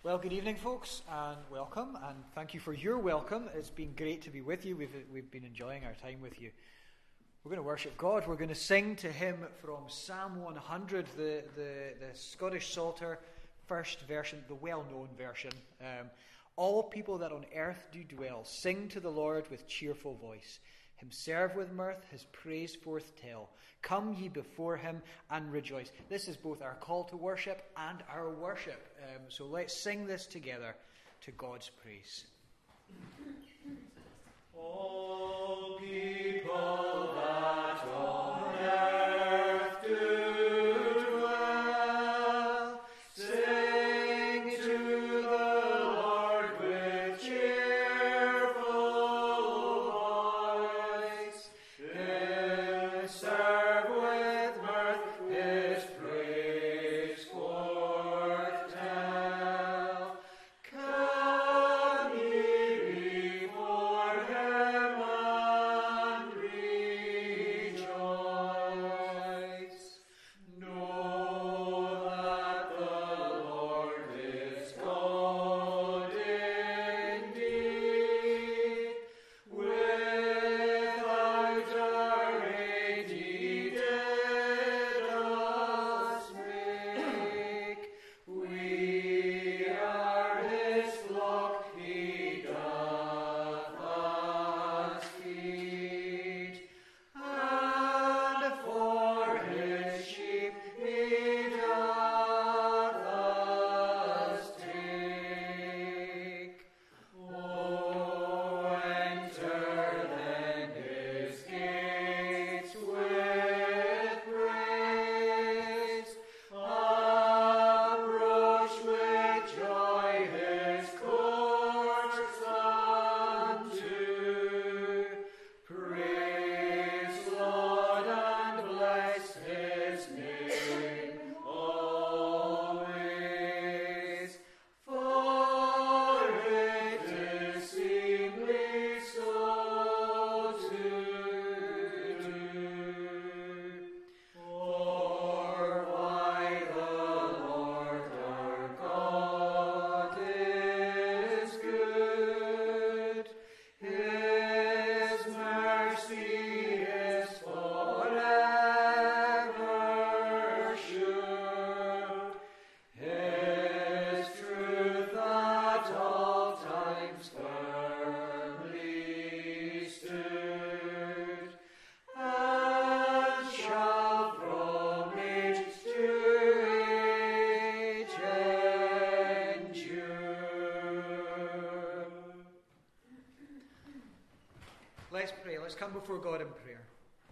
Well, good evening, folks, and welcome, and thank you for your welcome. It's been great to be with you. We've been enjoying our time with you. We're going to worship God. We're going to sing to Him from Psalm 100, the Scottish Psalter, first version, the well-known version. All people that on earth do dwell, sing to the Lord with cheerful voice. Him serve with mirth, his praise forth tell. Come ye before him and rejoice. This is both our call to worship and our worship. So let's sing this together to God's praise. All people that on earth do dwell, sing to the Lord with cheerful voice. Him serve with mirth, his praise forth tell. Come ye before him and rejoice. Know that the Lord is God indeed. Without our aid he did us make. We are his flock, he doth us feed. And for his sheep he doth us take. Oh, enter then his gates with praise. Approach with joy his courts unto. Praise Lord and bless his name always. For it is seemly so to do. For why the Lord our God is good, his mercy is forever sure. His truth at all times firmly stood, and shall from age to age endure. Let's pray. Let's come before God in prayer.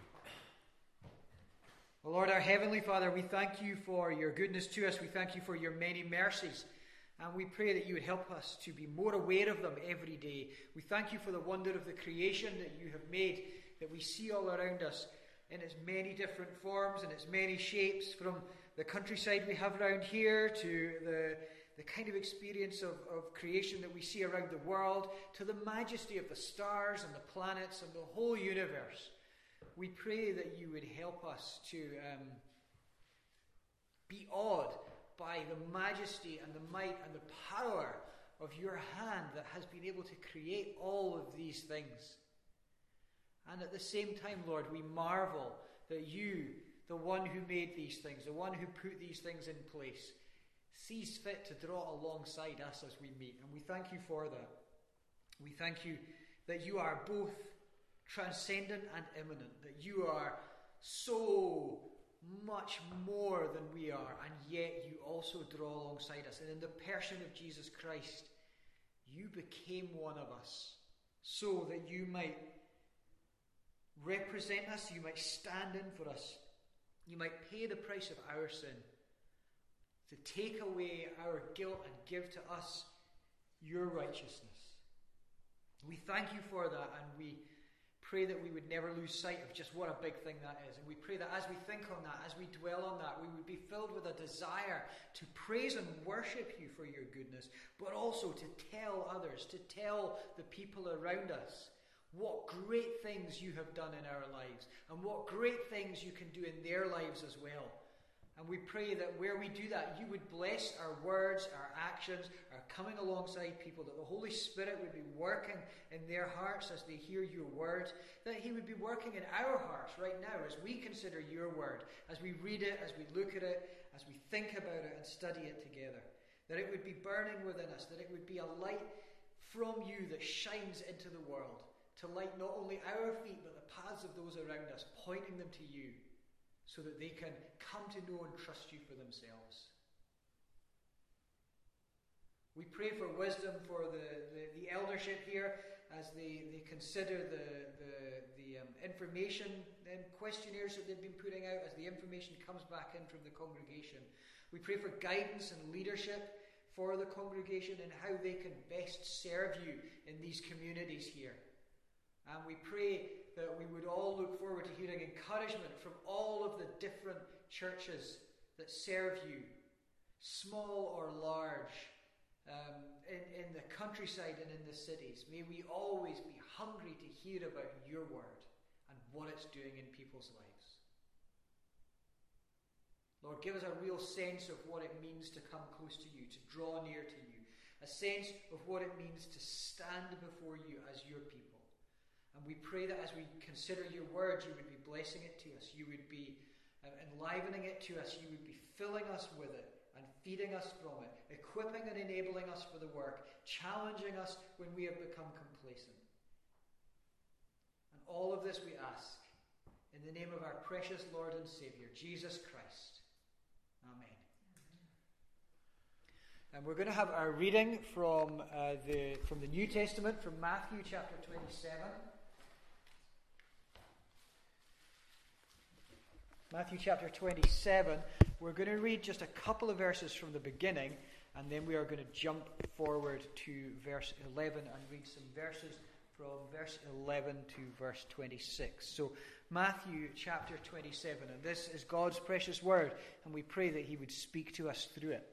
O Lord, our Heavenly Father, we thank you for your goodness to us. We thank you for your many mercies. And we pray that you would help us to be more aware of them every day. We thank you for the wonder of the creation that you have made, that we see all around us in its many different forms and its many shapes, from the countryside we have around here to the kind of experience of creation that we see around the world, to the majesty of the stars and the planets and the whole universe. We pray that you would help us to be awed by the majesty and the might and the power of your hand that has been able to create all of these things. And at the same time, Lord, we marvel that you, the one who made these things, the one who put these things in place, sees fit to draw alongside us as we meet. And we thank you for that. We thank you that you are both transcendent and immanent, that you are so much more than we are, and yet you also draw alongside us. And in the person of Jesus Christ, you became one of us so that you might represent us, you might stand in for us, you might pay the price of our sin, to take away our guilt and give to us your righteousness. We thank you for that, and we pray that we would never lose sight of just what a big thing that is. And we pray that as we think on that, as we dwell on that, we would be filled with a desire to praise and worship you for your goodness, but also to tell others, to tell the people around us what great things you have done in our lives, and what great things you can do in their lives as well. And we pray that where we do that, you would bless our words, our actions, our coming alongside people, that the Holy Spirit would be working in their hearts as they hear your word, that he would be working in our hearts right now as we consider your word, as we read it, as we look at it, as we think about it and study it together. That it would be burning within us, that it would be a light from you that shines into the world, to light not only our feet but the paths of those around us, pointing them to you, so that they can come to know and trust you for themselves. We pray for wisdom for the eldership here as they consider the information and questionnaires that they've been putting out, as the information comes back in from the congregation. We pray for guidance and leadership for the congregation and how they can best serve you in these communities here. And we pray that we would all look forward to hearing encouragement from all of the different churches that serve you, small or large, in the countryside and in the cities. May we always be hungry to hear about your word and what it's doing in people's lives. Lord, give us a real sense of what it means to come close to you, to draw near to you, a sense of what it means to stand before you as your people. And we pray that as we consider your word, you would be blessing it to us. You would be enlivening it to us. You would be filling us with it and feeding us from it, equipping and enabling us for the work, challenging us when we have become complacent. And all of this we ask in the name of our precious Lord and Saviour, Jesus Christ. Amen. And we're going to have our reading from the New Testament, from Matthew chapter 27. Matthew chapter 27, we're going to read just a couple of verses from the beginning, and then we are going to jump forward to verse 11 and read some verses from verse 11 to verse 26. So, Matthew chapter 27, and this is God's precious word, and we pray that he would speak to us through it.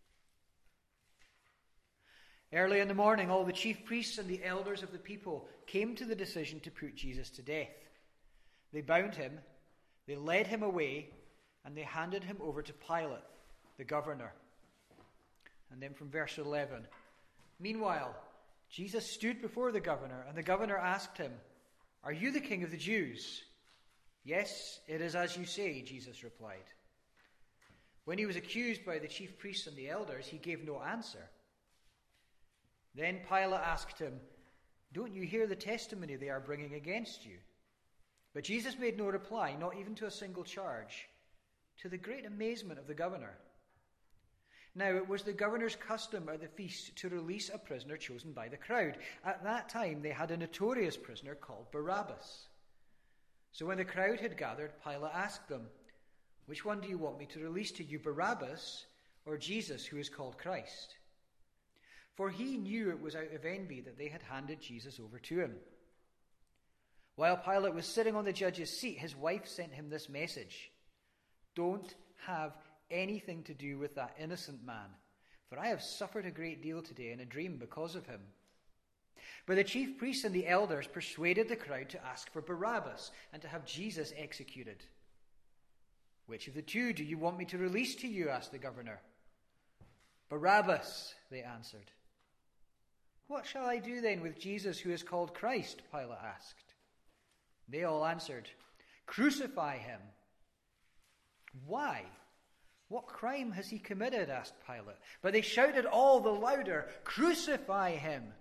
Early in the morning, all the chief priests and the elders of the people came to the decision to put Jesus to death. They bound him, they led him away, and they handed him over to Pilate, the governor. And then from verse 11, meanwhile, Jesus stood before the governor, and the governor asked him, "Are you the king of the Jews?" "Yes, it is as you say," Jesus replied. When he was accused by the chief priests and the elders, he gave no answer. Then Pilate asked him, "Don't you hear the testimony they are bringing against you?" But Jesus made no reply, not even to a single charge, to the great amazement of the governor. Now it was the governor's custom at the feast to release a prisoner chosen by the crowd. At that time they had a notorious prisoner called Barabbas. So when the crowd had gathered, Pilate asked them, "Which one do you want me to release to you, Barabbas or Jesus, who is called Christ?" For he knew it was out of envy that they had handed Jesus over to him. While Pilate was sitting on the judge's seat, his wife sent him this message: "Don't have anything to do with that innocent man, for I have suffered a great deal today in a dream because of him." But the chief priests and the elders persuaded the crowd to ask for Barabbas and to have Jesus executed. "Which of the two do you want me to release to you?" asked the governor. "Barabbas," they answered. "What shall I do then with Jesus, who is called Christ?" Pilate asked. They all answered, "Crucify him." "Why? What crime has he committed?" asked Pilate. But they shouted all the louder, "Crucify him!"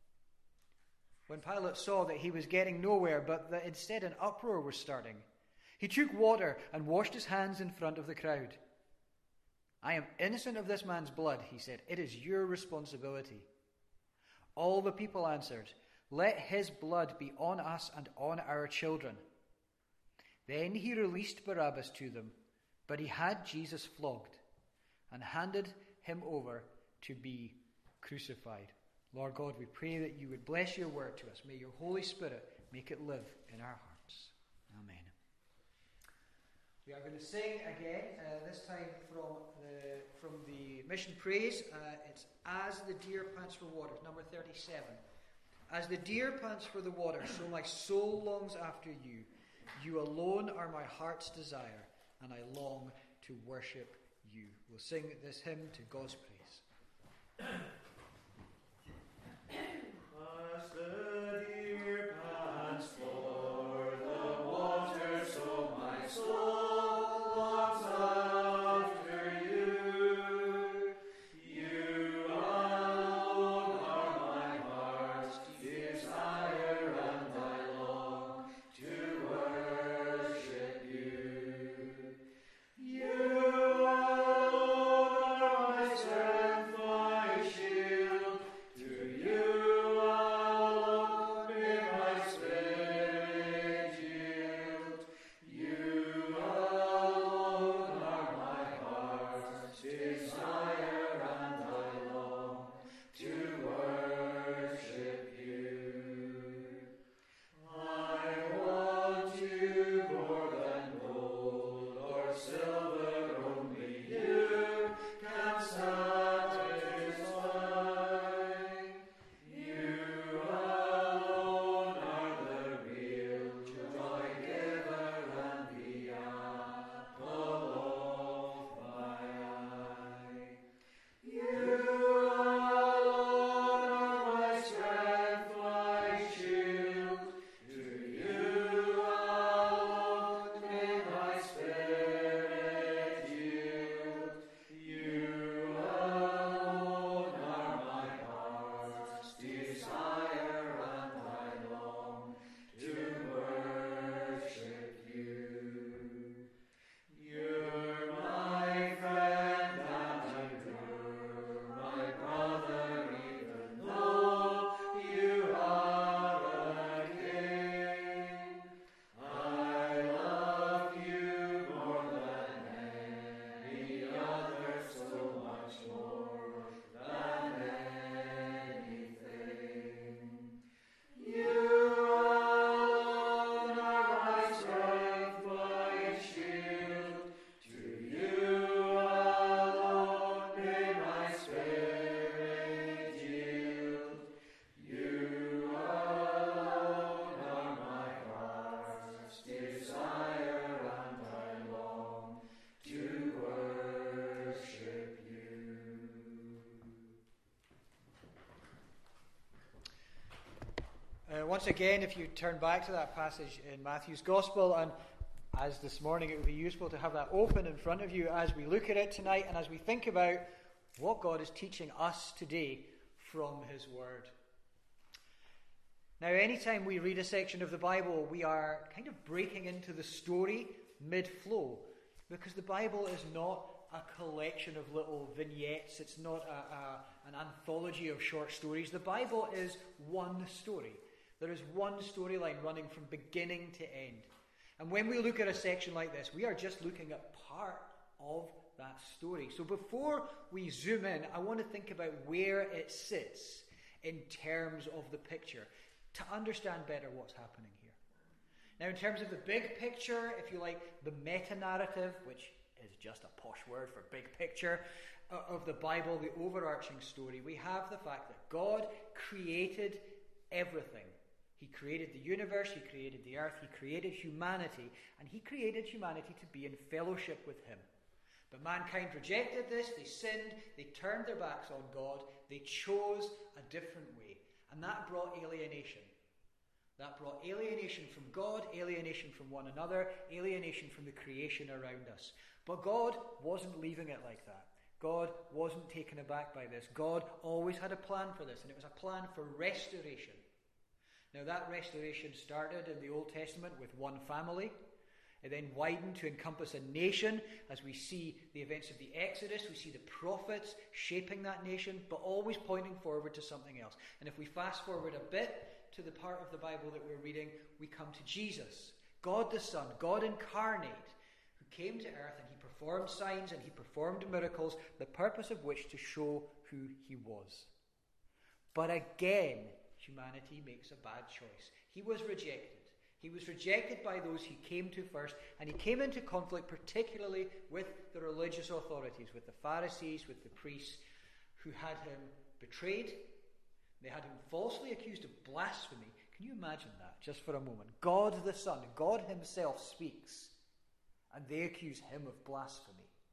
When Pilate saw that he was getting nowhere, but that instead an uproar was starting, he took water and washed his hands in front of the crowd. "I am innocent of this man's blood," he said. "It is your responsibility." All the people answered, "Let his blood be on us and on our children." Then he released Barabbas to them, but he had Jesus flogged and handed him over to be crucified. Lord God, we pray that you would bless your word to us. May your Holy Spirit make it live in our hearts. Amen. We are going to sing again, this time from the Mission Praise. It's "As the Deer Pants for Water," number 37. "As the deer pants for the water, so my soul longs after you. You alone are my heart's desire, and I long to worship you. We'll sing this hymn to God's praise. As the deer pants for the water, so my soul longs after you. You alone are my heart's desire, and I long to worship you. You alone are my strength, my shield. To you alone may my spirit yield. You alone are my heart's desire, and I long to worship you. I want you more than gold or silver, only you can satisfy. You alone are the real joy giver and the apple of my eye. You alone are my strength, my shield. To you alone may my spirit yield. You alone are my heart's desire, and I long to worship you. You're my friend and you're my brother, even though you are a king. I love you more than any other, so much more than anything. You alone are my strength, my shield. To you alone may my spirit yield. You alone are my heart's desire, and I long to worship you. Once again, if you turn back to that passage in Matthew's Gospel, and as this morning it would be useful to have that open in front of you as we look at it tonight and as we think about what God is teaching us today from His Word. Now, anytime we read a section of the Bible, we are kind of breaking into the story mid-flow, because the Bible is not a collection of little vignettes. It's not an anthology of short stories. The Bible is one story. There is one storyline running from beginning to end. And when we look at a section like this, we are just looking at part of that story. So before we zoom in, I want to think about where it sits in terms of the picture, to understand better what's happening here. Now, in terms of the big picture, if you like, the meta-narrative, which is just a posh word for big picture, of the Bible, the overarching story, we have the fact that God created everything. He created the universe, He created the earth, He created humanity, and He created humanity to be in fellowship with Him. But mankind rejected this, they sinned, they turned their backs on God, they chose a different way, and that brought alienation. That brought alienation from God, alienation from one another, alienation from the creation around us. But God wasn't leaving it like that. God wasn't taken aback by this. God always had a plan for this, and it was a plan for restoration. Now, that restoration started in the Old Testament with one family. It then widened to encompass a nation as we see the events of the Exodus. We see the prophets shaping that nation, but always pointing forward to something else. And if we fast forward a bit to the part of the Bible that we're reading, we come to Jesus, God the Son, God incarnate, who came to earth, and He performed signs and He performed miracles, the purpose of which to show who He was. But again, humanity makes a bad choice. He was rejected. He was rejected by those He came to first, and He came into conflict particularly with the religious authorities, with the Pharisees, with the priests, who had Him betrayed. They had Him falsely accused of blasphemy. Can you imagine that, just for a moment? God the Son, God Himself speaks, and they accuse Him of blasphemy.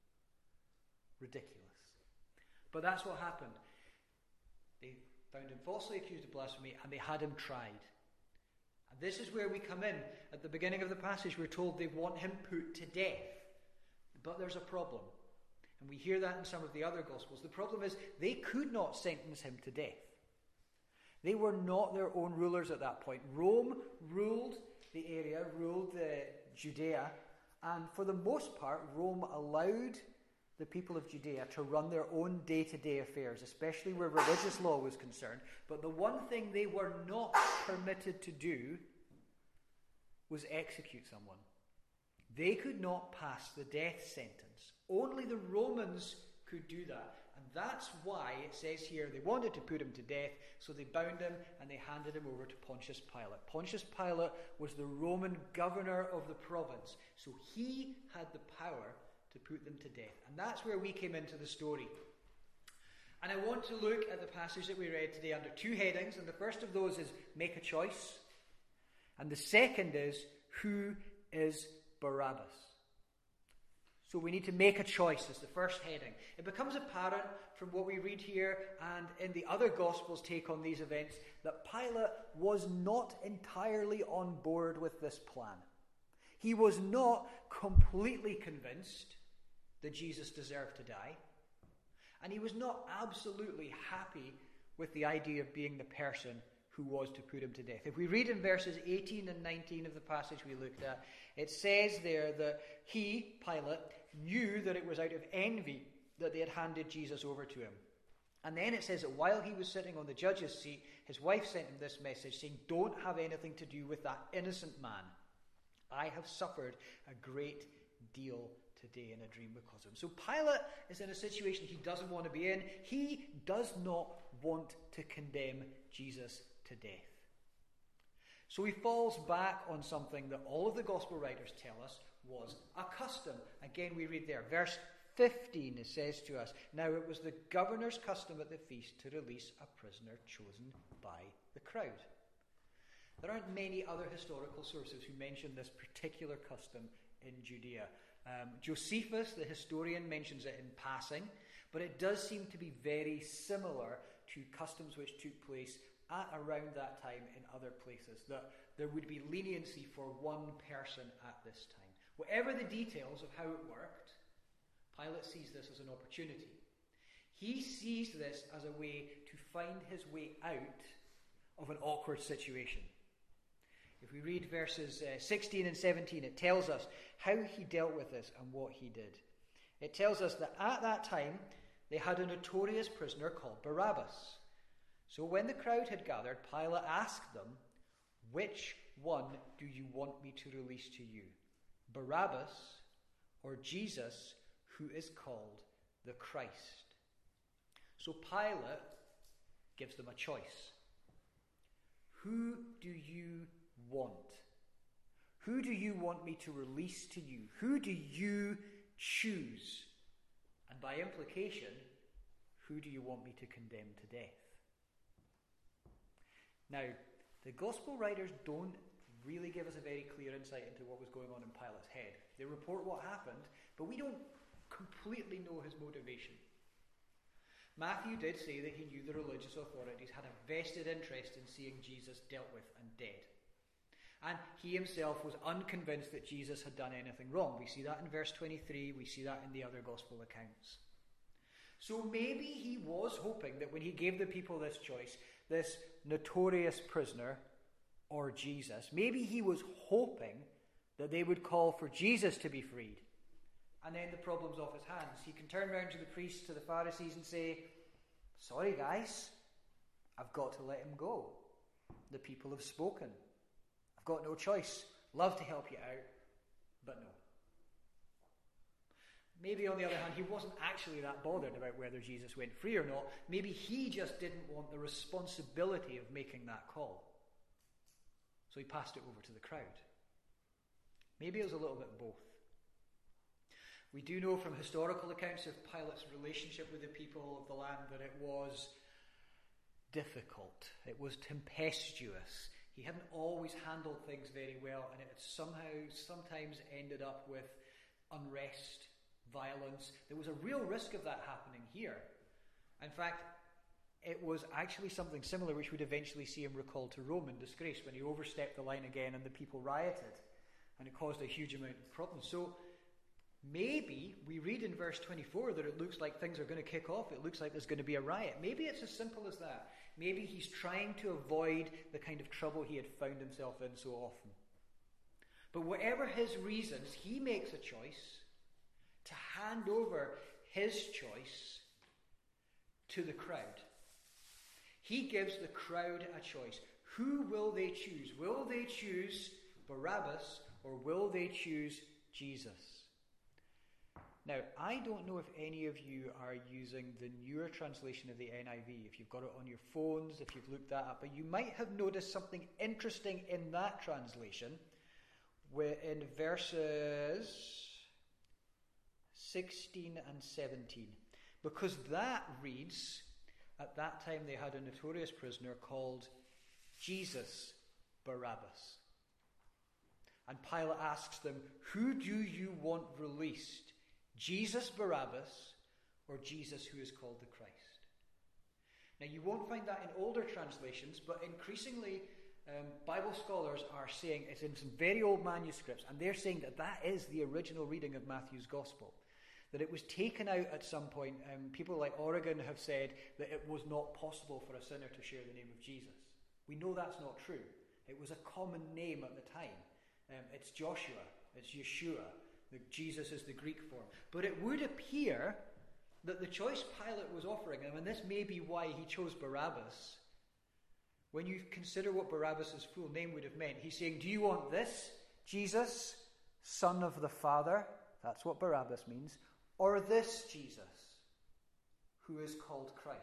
Ridiculous. But that's what happened. They found him falsely accused of blasphemy, and they had him tried. And this is where we come in. At the beginning of the passage, we're told they want him put to death. But there's a problem. And we hear that in some of the other Gospels. The problem is they could not sentence him to death. They were not their own rulers at that point. Rome ruled the area, ruled Judea, and for the most part, Rome allowed the people of Judea to run their own day-to-day affairs, especially where religious law was concerned. But the one thing they were not permitted to do was execute someone. They could not pass the death sentence. Only the Romans could do that. And that's why it says here they wanted to put him to death, so they bound him and they handed him over to Pontius Pilate. Pontius Pilate was the Roman governor of the province, so he had the power to put them to death. And that's where we came into the story. And I want to look at the passage that we read today under two headings, and the first of those is make a choice, and the second is who is Barabbas. So we need to make a choice as the first heading. It becomes apparent from what we read here and in the other Gospels' take on these events that Pilate was not entirely on board with this plan. He was not completely convinced that Jesus deserved to die, and he was not absolutely happy with the idea of being the person who was to put him to death. If we read in verses 18 and 19 of the passage we looked at, it says there that he, Pilate, knew that it was out of envy that they had handed Jesus over to him. And then it says that while he was sitting on the judge's seat, his wife sent him this message saying, "Don't have anything to do with that innocent man. I have suffered a great deal today in a dream because of him." So Pilate is in a situation he doesn't want to be in. He does not want to condemn Jesus to death. So he falls back on something that all of the gospel writers tell us was a custom. Again, we read there, verse 15, it says to us, "Now it was the governor's custom at the feast to release a prisoner chosen by the crowd." There aren't many other historical sources who mention this particular custom in Judea. Josephus, the historian, mentions it in passing, but it does seem to be very similar to customs which took place at around that time in other places, that there would be leniency for one person at this time. Whatever the details of how it worked, Pilate sees this as an opportunity. He sees this as a way to find his way out of an awkward situation. If we read verses 16 and 17, it tells us how he dealt with this and what he did. It tells us that at that time, they had a notorious prisoner called Barabbas. So when the crowd had gathered, Pilate asked them, "Which one do you want me to release to you, Barabbas or Jesus, who is called the Christ?" So Pilate gives them a choice. Who do you want? Who do you want me to release to you? Who do you choose? And by implication, who do you want me to condemn to death? Now, the gospel writers don't really give us a very clear insight into what was going on in Pilate's head. They report what happened, but we don't completely know his motivation. Matthew did say that he knew the religious authorities had a vested interest in seeing Jesus dealt with and dead. And he himself was unconvinced that Jesus had done anything wrong. We see that in verse 23, we see that in the other gospel accounts. So maybe he was hoping that when he gave the people this choice, this notorious prisoner or Jesus, maybe he was hoping that they would call for Jesus to be freed. And then the problem's off his hands. He can turn around to the priests, to the Pharisees and say, "Sorry guys, I've got to let him go. The people have spoken. I've got no choice. Love to help you out, but no." Maybe on the other hand, he wasn't actually that bothered about whether Jesus went free or not. Maybe he just didn't want the responsibility of making that call. So he passed it over to the crowd. Maybe it was a little bit of both. We do know from historical accounts of Pilate's relationship with the people of the land that it was difficult. It was tempestuous. He hadn't always handled things very well, and it had sometimes ended up with unrest, violence. There was a real risk of that happening here. In fact, it was actually something similar which would eventually see him recalled to Rome in disgrace when he overstepped the line again and the people rioted, and it caused a huge amount of problems. So maybe we read in verse 24 that it looks like things are going to kick off. It looks like there's going to be a riot. Maybe it's as simple as that. Maybe he's trying to avoid the kind of trouble he had found himself in so often. But whatever his reasons, he makes a choice to hand over his choice to the crowd. He gives the crowd a choice. Who will they choose? Will they choose Barabbas or will they choose Jesus? Now, I don't know if any of you are using the newer translation of the NIV, if you've got it on your phones, if you've looked that up, but you might have noticed something interesting in that translation, where in verses 16 and 17, because that reads, at that time they had a notorious prisoner called Jesus Barabbas. And Pilate asks them, who do you want released? Jesus Barabbas or Jesus who is called the Christ? Now you won't find that in older translations, but increasingly Bible scholars are saying it's in some very old manuscripts, and they're saying that that is the original reading of Matthew's Gospel. That it was taken out at some point. People like Origen have said that it was not possible for a sinner to share the name of Jesus. We know that's not true. It was a common name at the time. It's Joshua, it's Yeshua. Jesus is the Greek form. But it would appear that the choice Pilate was offering him, and this may be why he chose Barabbas, when you consider what Barabbas' full name would have meant, he's saying, do you want this, Jesus, Son of the Father? That's what Barabbas means. Or this Jesus, who is called Christ?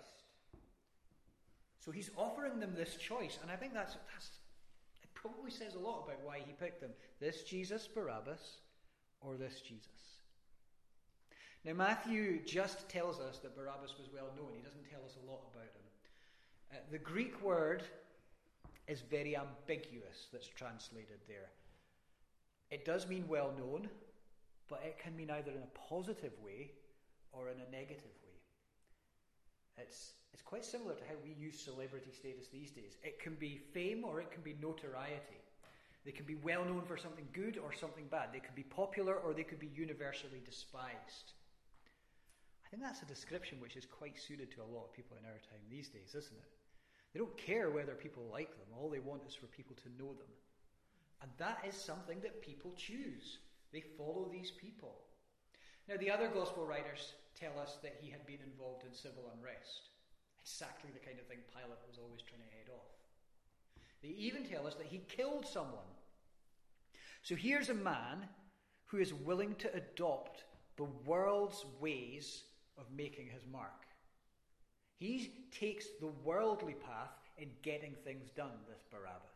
So he's offering them this choice, and I think that's it probably says a lot about why he picked them. This Jesus, Barabbas, or this Jesus. Now Matthew just tells us that Barabbas was well known. He doesn't tell us a lot about him. The Greek word is very ambiguous that's translated there. It does mean well known, but it can mean either in a positive way or in a negative way. It's quite similar to how we use celebrity status these days. It can be fame or it can be notoriety. They can be well known for something good or something bad. They could be popular or they could be universally despised. I think that's a description which is quite suited to a lot of people in our time these days, isn't it? They don't care whether people like them. All they want is for people to know them. And that is something that people choose. They follow these people. Now, the other gospel writers tell us that he had been involved in civil unrest. Exactly the kind of thing Pilate was always trying to head off. They even tell us that he killed someone. So here's a man who is willing to adopt the world's ways of making his mark. He takes the worldly path in getting things done, this Barabbas.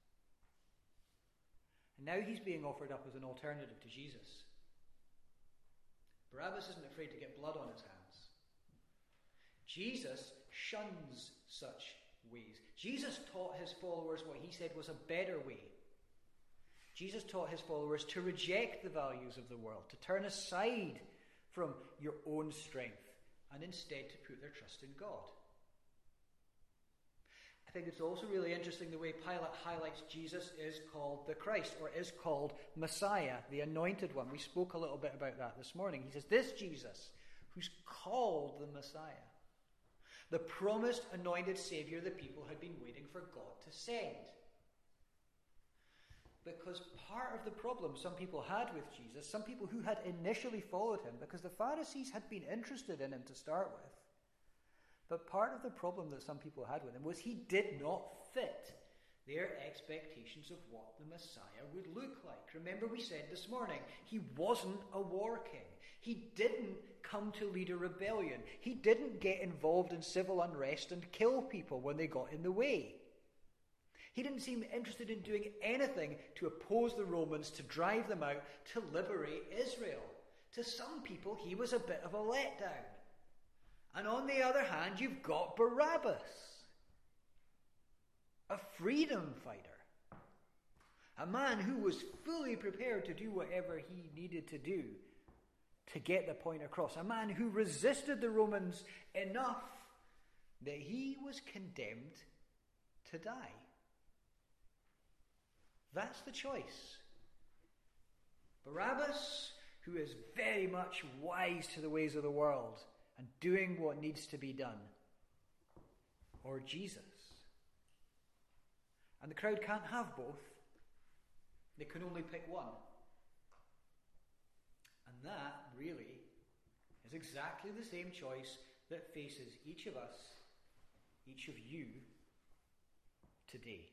And now he's being offered up as an alternative to Jesus. Barabbas isn't afraid to get blood on his hands. Jesus shuns such ways. Jesus taught his followers what he said was a better way. Jesus taught his followers to reject the values of the world, to turn aside from your own strength, and instead to put their trust in God. I think it's also really interesting the way Pilate highlights Jesus is called the Christ, or is called Messiah, the anointed one. We spoke a little bit about that this morning. He says, this Jesus, who's called the Messiah, the promised anointed Saviour the people had been waiting for God to send. Because part of the problem some people had with Jesus, some people who had initially followed him, because the Pharisees had been interested in him to start with, but part of the problem that some people had with him was he did not fit their expectations of what the Messiah would look like. Remember we said this morning, he wasn't a war king. He didn't come to lead a rebellion. He didn't get involved in civil unrest and kill people when they got in the way. He didn't seem interested in doing anything to oppose the Romans, to drive them out, to liberate Israel. To some people, he was a bit of a letdown. And on the other hand, you've got Barabbas, a freedom fighter, a man who was fully prepared to do whatever he needed to do to get the point across. A man who resisted the Romans enough that he was condemned to die. That's the choice. Barabbas, who is very much wise to the ways of the world and doing what needs to be done. Or Jesus. And the crowd can't have both. They can only pick one. And that, really, is exactly the same choice that faces each of us, each of you, today.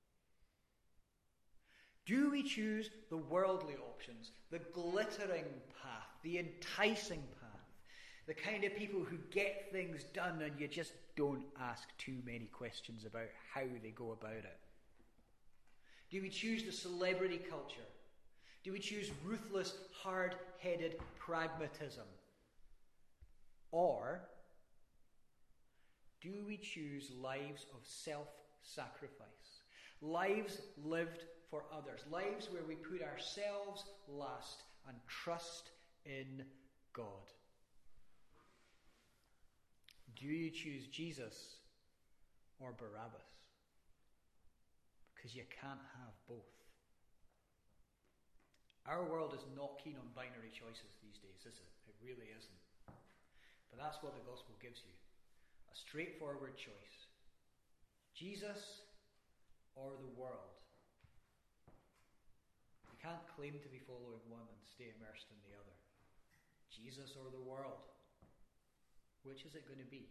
Do we choose the worldly options, the glittering path, the enticing path, the kind of people who get things done and you just don't ask too many questions about how they go about it? Do we choose the celebrity culture? Do we choose ruthless, hard-headed pragmatism? Or do we choose lives of self-sacrifice? Lives lived for others. Lives where we put ourselves last and trust in God. Do you choose Jesus or Barabbas? Because you can't have both. Our world is not keen on binary choices these days, is it? It really isn't. But that's what the gospel gives you. A straightforward choice. Jesus or the world. You can't claim to be following one and stay immersed in the other. Jesus or the world. Which is it going to be?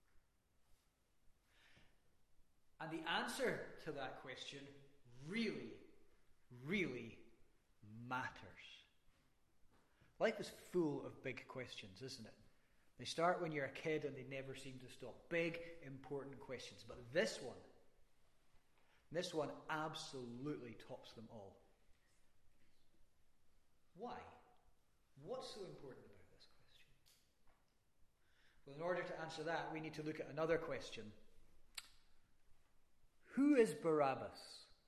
And the answer to that question really, really matters. Life is full of big questions, isn't it? They start when you're a kid and they never seem to stop. Big, important questions. But this one absolutely tops them all. Why? What's so important about this question? Well, in order to answer that, we need to look at another question. Who is Barabbas?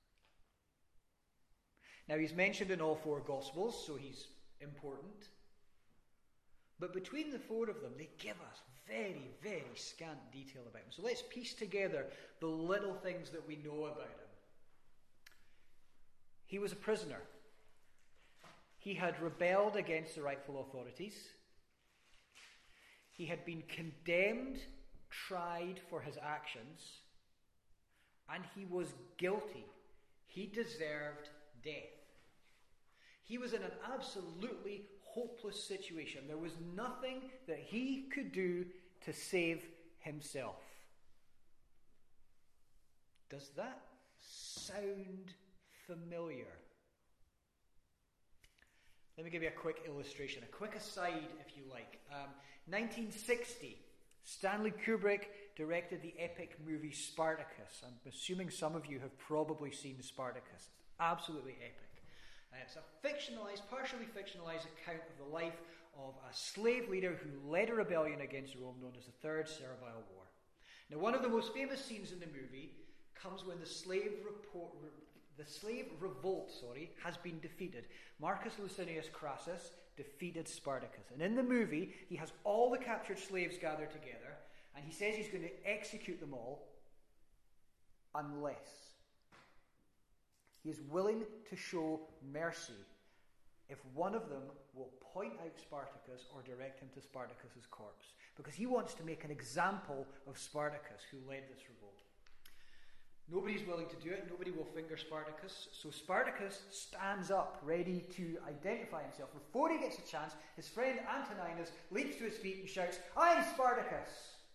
Now, he's mentioned in all four Gospels, so he's important. But between the four of them, they give us very, very scant detail about him. So let's piece together the little things that we know about him. He was a prisoner. He had rebelled against the rightful authorities. He had been condemned, tried for his actions, and he was guilty. He deserved death. He was in an absolutely hopeless situation. There was nothing that he could do to save himself. Does that sound familiar? Let me give you a quick illustration, a quick aside, if you like. 1960, Stanley Kubrick directed the epic movie Spartacus. I'm assuming some of you have probably seen Spartacus. It's absolutely epic. It's a partially fictionalized account of the life of a slave leader who led a rebellion against Rome known as the Third Servile War. Now, one of the most famous scenes in the movie comes when the slave revolt has been defeated. Marcus Licinius Crassus defeated Spartacus. And in the movie, he has all the captured slaves gathered together, and he says he's going to execute them all unless he is willing to show mercy if one of them will point out Spartacus or direct him to Spartacus's corpse. Because he wants to make an example of Spartacus, who led this revolt. Nobody's willing to do it. Nobody will finger Spartacus. So Spartacus stands up, ready to identify himself. Before he gets a chance, his friend Antoninus leaps to his feet and shouts, "I'm Spartacus!"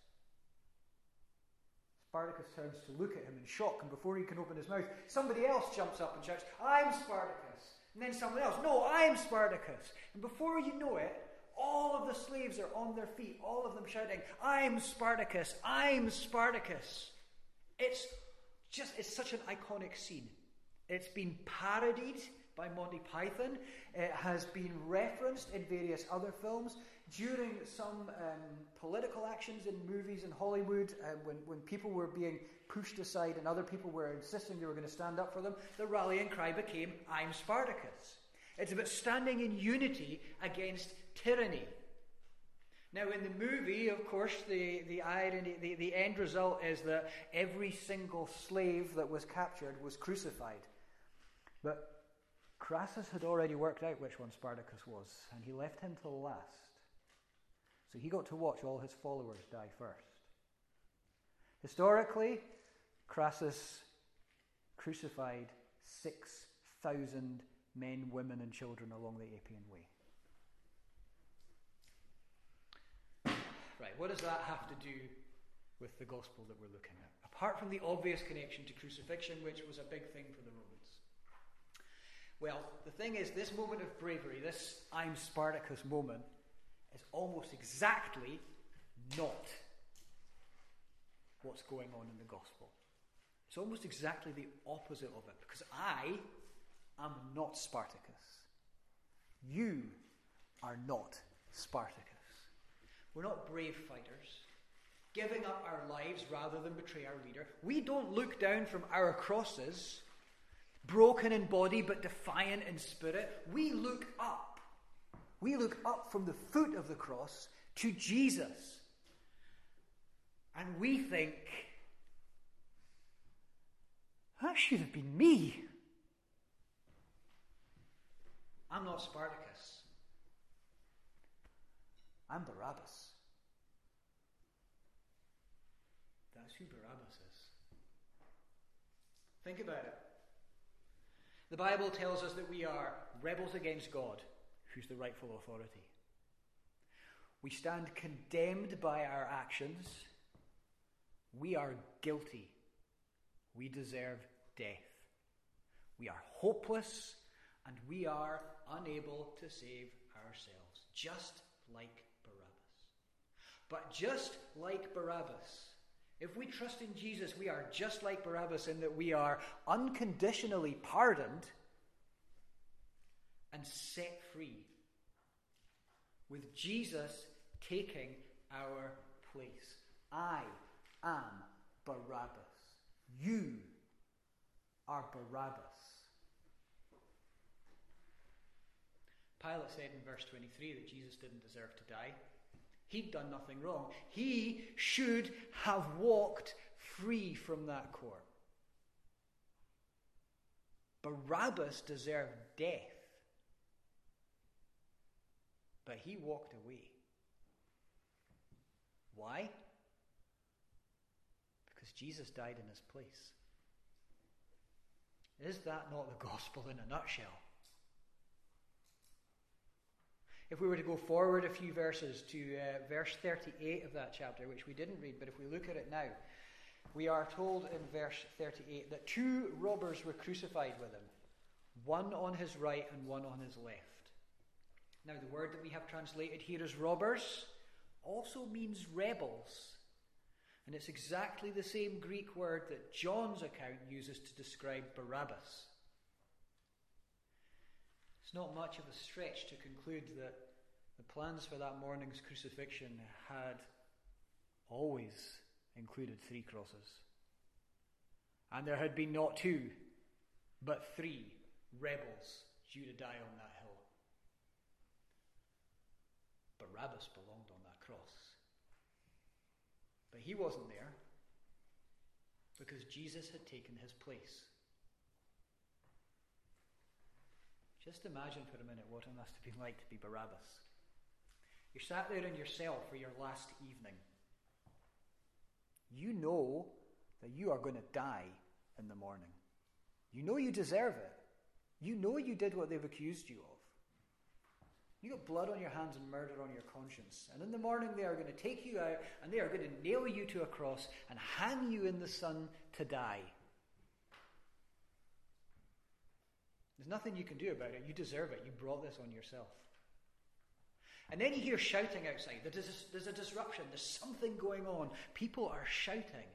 Spartacus turns to look at him in shock, and before he can open his mouth, somebody else jumps up and shouts, "I'm Spartacus!" And then someone else, "No, I'm Spartacus!" And before you know it, all of the slaves are on their feet, all of them shouting, "I'm Spartacus! I'm Spartacus!" It's such an iconic scene. It's been parodied by Monty Python. It has been referenced in various other films. During some political actions in movies in Hollywood, when people were being pushed aside and other people were insisting they were going to stand up for them, the rallying cry became, "I'm Spartacus." It's about standing in unity against tyranny. Now, in the movie, of course, the irony, the end result is that every single slave that was captured was crucified. But Crassus had already worked out which one Spartacus was, and he left him till last. So he got to watch all his followers die first. Historically, Crassus crucified 6,000 men, women, and children along the Appian Way. Right, what does that have to do with the gospel that we're looking at? Apart from the obvious connection to crucifixion, which was a big thing for the Romans. Well, the thing is, this moment of bravery, this I'm Spartacus moment, is almost exactly not what's going on in the gospel. It's almost exactly the opposite of it, because I am not Spartacus. You are not Spartacus. We're not brave fighters, giving up our lives rather than betray our leader. We don't look down from our crosses, broken in body but defiant in spirit. We look up. We look up from the foot of the cross to Jesus. And we think, that should have been me. I'm not Spartacus. I'm Barabbas. That's who Barabbas is. Think about it. The Bible tells us that we are rebels against God, who's the rightful authority. We stand condemned by our actions. We are guilty. We deserve death. We are hopeless, and we are unable to save ourselves, just like Barabbas. But just like Barabbas, if we trust in Jesus, we are just like Barabbas in that we are unconditionally pardoned and set free, with Jesus taking our place. I am Barabbas. You are Barabbas. Pilate said in verse 23 that Jesus didn't deserve to die. He'd done nothing wrong. He should have walked free from that court. Barabbas deserved death. But he walked away. Why? Because Jesus died in his place. Is that not the gospel in a nutshell? If we were to go forward a few verses to verse 38 of that chapter, which we didn't read, but if we look at it now, we are told in verse 38 that 2 robbers were crucified with him, one on his right and one on his left. Now, the word that we have translated here as robbers also means rebels. And it's exactly the same Greek word that John's account uses to describe Barabbas. It's not much of a stretch to conclude that the plans for that morning's crucifixion had always included 3 crosses. And there had been not 2, but 3 rebels due to die on that hill. Barabbas belonged on that cross. But he wasn't there because Jesus had taken his place. Just imagine for a minute what it must have been like to be Barabbas. You're sat there in your cell for your last evening. You know that you are going to die in the morning. You know you deserve it. You know you did what they've accused you of. You got blood on your hands and murder on your conscience. And in the morning they are going to take you out and they are going to nail you to a cross and hang you in the sun to die. There's nothing you can do about it. You deserve it. You brought this on yourself. And then you hear shouting outside. There's a disruption. There's something going on. People are shouting.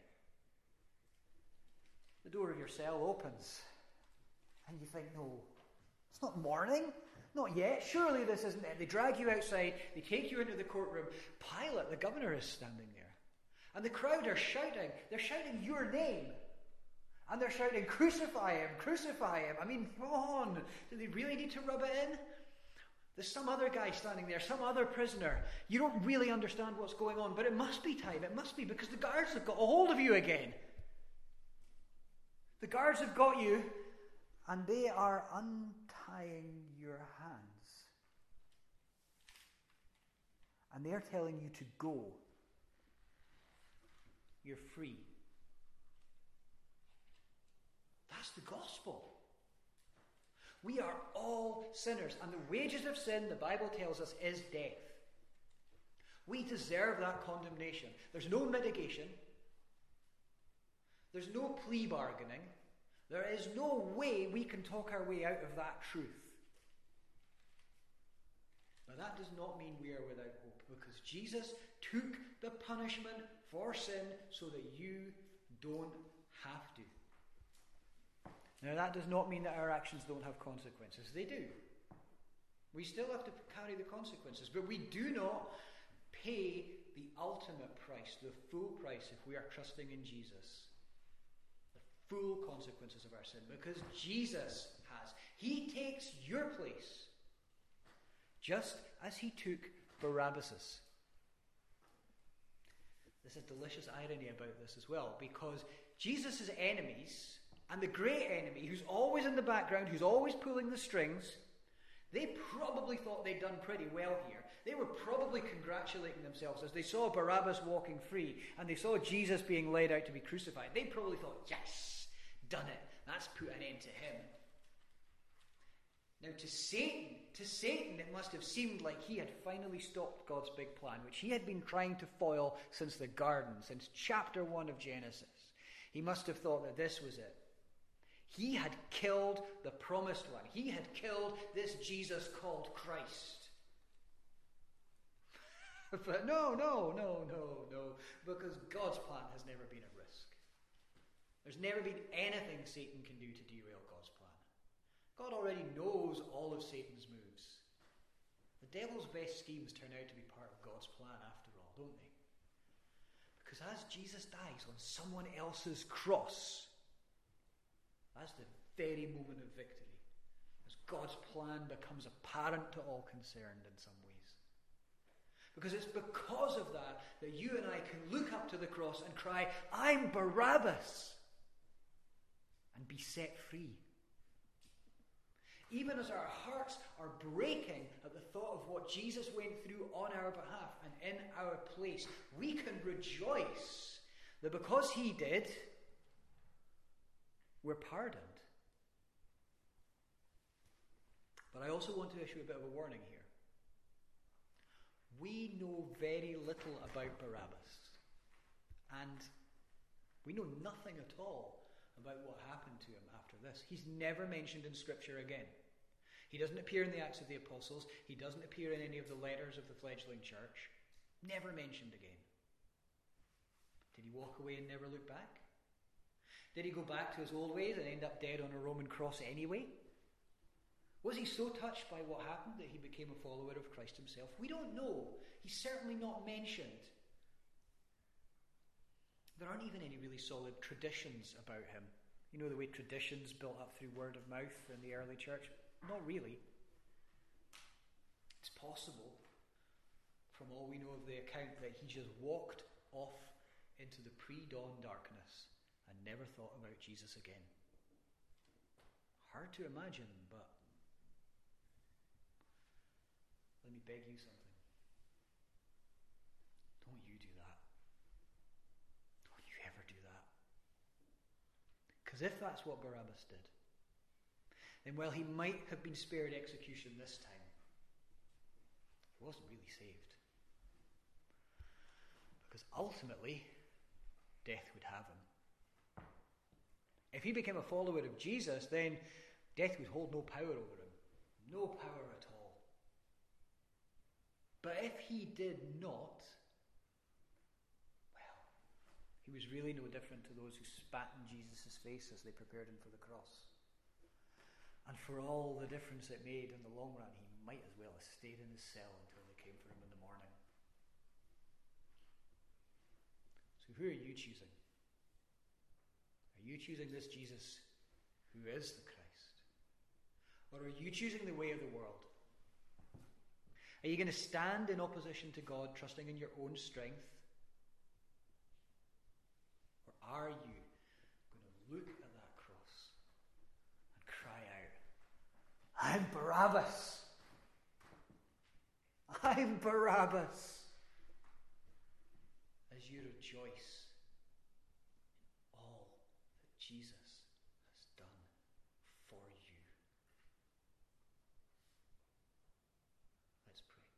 The door of your cell opens. And you think, no, it's not morning. Not yet. Surely this isn't it. They drag you outside. They take you into the courtroom. Pilate, the governor, is standing there. And the crowd are shouting. They're shouting your name. And they're shouting, crucify him, crucify him. I mean, come on. Do they really need to rub it in? There's some other guy standing there, some other prisoner. You don't really understand what's going on, but it must be time. It must be, because the guards have got a hold of you again. The guards have got you, and they are untying your hands. And they're telling you to go. You're free. That's the gospel. We are all sinners, and the wages of sin, the Bible tells us, is death. We deserve that condemnation. There's no mitigation. There's no plea bargaining. There is no way we can talk our way out of that truth. Now, that does not mean we are without hope, because Jesus took the punishment for sin so that you don't have to. Now, that does not mean that our actions don't have consequences. They do. We still have to carry the consequences, but we do not pay the ultimate price, the full price, if we are trusting in Jesus. The full consequences of our sin, because Jesus has. He takes your place, just as he took Barabbas's. There's a delicious irony about this as well, because Jesus' enemies, and the great enemy, who's always in the background, who's always pulling the strings, they probably thought they'd done pretty well here. They were probably congratulating themselves as they saw Barabbas walking free and they saw Jesus being laid out to be crucified. They probably thought, yes, done it. That's put an end to him. Now, to Satan, it must have seemed like he had finally stopped God's big plan, which he had been trying to foil since the garden, since chapter 1 of Genesis. He must have thought that this was it. He had killed the promised one. He had killed this Jesus called Christ. But no, because God's plan has never been at risk. There's never been anything Satan can do to derail God's plan. God already knows all of Satan's moves. The devil's best schemes turn out to be part of God's plan after all, don't they? Because as Jesus dies on someone else's cross, that's the very moment of victory, as God's plan becomes apparent to all concerned in some ways. Because it's because of that that you and I can look up to the cross and cry, I'm Barabbas, and be set free. Even as our hearts are breaking at the thought of what Jesus went through on our behalf and in our place, we can rejoice that because he did, we're pardoned. But I also want to issue a bit of a warning here. We know very little about Barabbas. And we know nothing at all about what happened to him after this. He's never mentioned in Scripture again. He doesn't appear in the Acts of the Apostles. He doesn't appear in any of the letters of the fledgling church. Never mentioned again. Did he walk away and never look back? Did he go back to his old ways and end up dead on a Roman cross anyway? Was he so touched by what happened that he became a follower of Christ himself? We don't know. He's certainly not mentioned. There aren't even any really solid traditions about him. You know the way traditions built up through word of mouth in the early church? Not really. It's possible, from all we know of the account, that he just walked off into the pre-dawn darkness and never thought about Jesus again. Hard to imagine, but let me beg you something. Don't you do that. Don't you ever do that. Because if that's what Barabbas did, then while he might have been spared execution this time, he wasn't really saved. Because ultimately, death would have him. If he became a follower of Jesus, then death would hold no power over him. No power at all. But if he did not, well, he was really no different to those who spat in Jesus' face as they prepared him for the cross. And for all the difference it made in the long run, he might as well have stayed in his cell until they came for him in the morning. So who are you choosing? Are you choosing this Jesus who is the Christ? Or are you choosing the way of the world? Are you going to stand in opposition to God, trusting in your own strength? Or are you going to look at that cross and cry out, I'm Barabbas! I'm Barabbas! As you rejoice in all that Jesus has done for you. Let's pray.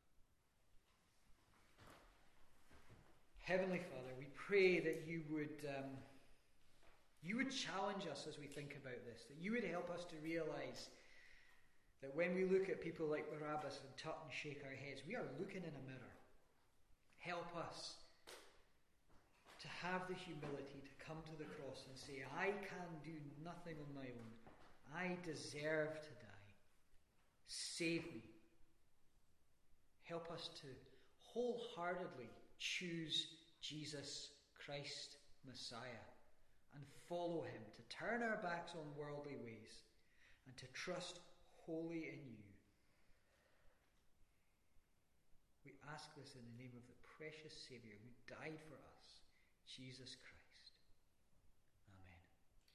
Heavenly Father, we pray that you would challenge us as we think about this, that you would help us to realize that when we look at people like Barabbas and tut and shake our heads, we are looking in a mirror. Help us to have the humility to come to the cross and say, I can do nothing on my own. I deserve to die. Save me. Help us to wholeheartedly choose Jesus Christ, Messiah, and follow him, to turn our backs on worldly ways, and to trust wholly in you. We ask this in the name of the precious Saviour who died for us, Jesus Christ. Amen.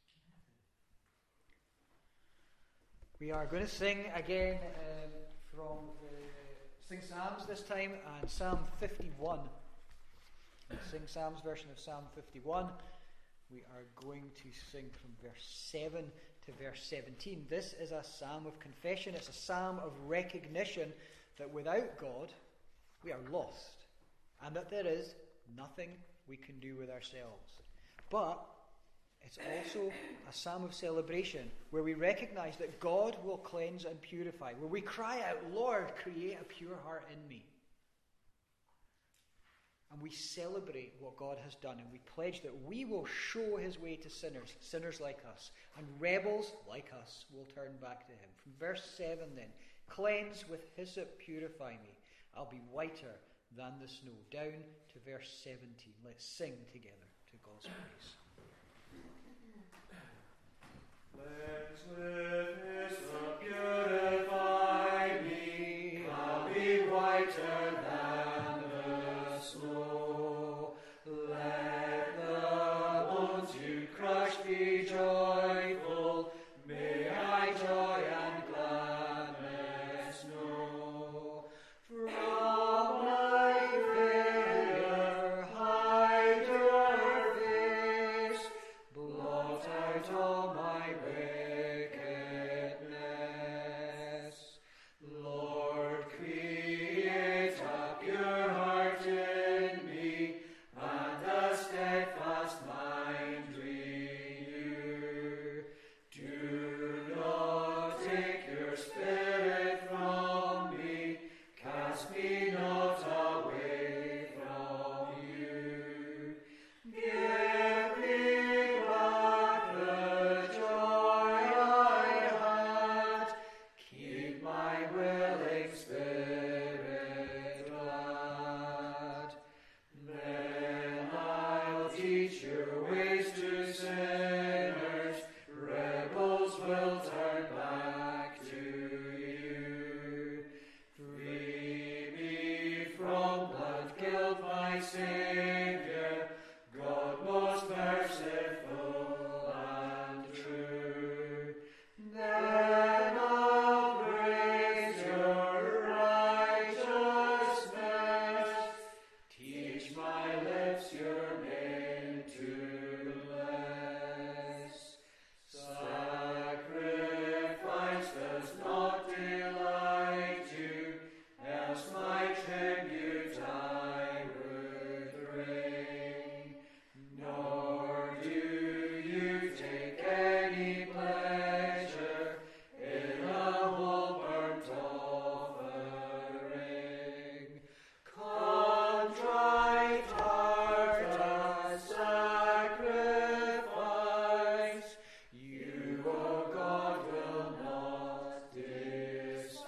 We are going to sing again sing Psalms this time, and Psalm 51. Sing Psalm's version of Psalm 51. We are going to sing from verse 7 to verse 17. This is a psalm of confession. It's a psalm of recognition that without God we are lost, and that there is nothing we can do with ourselves. But it's also a psalm of celebration where we recognize that God will cleanse and purify, where we cry out, Lord, create a pure heart in me. And we celebrate what God has done, and we pledge that we will show his way to sinners like us, and rebels like us will turn back to him. From verse 7 then, cleanse with hyssop, purify me. I'll be whiter than the snow. Down to verse 17. Let's sing together to God's praise. Cleanse with hyssop, purify me. I'll be whiter than the snow. Let the bones you crushed be joyful. May I joy and gladness know. From my failure hide your face. Blot out all my wickedness. Lord, create a pure heart in me, and a steadfast mind renew. Do not take your spirit from me, cast me not away from you. Give me back the joy I had, keep my willing spirit glad. Then I'll teach your ways to sinners, rebels will turn back to you. Free me from blood guilt, my Saviour, God most merciful and true. Then I'll praise your righteousness, teach my lips your name to bless. Sacrifice does not delight you, else my tribute I would bring. Nor do you take any pleasure in a whole burnt offering. Contrite heart as sacrifice, you, O God, will not despise.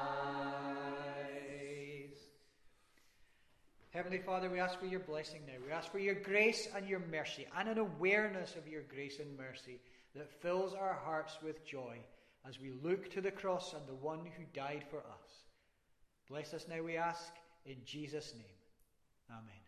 Heavenly Father, we ask for your blessing now. We ask for your grace and your mercy, and an awareness of your grace and mercy that fills our hearts with joy as we look to the cross and the one who died for us. Bless us now, we ask, in Jesus' name. Amen.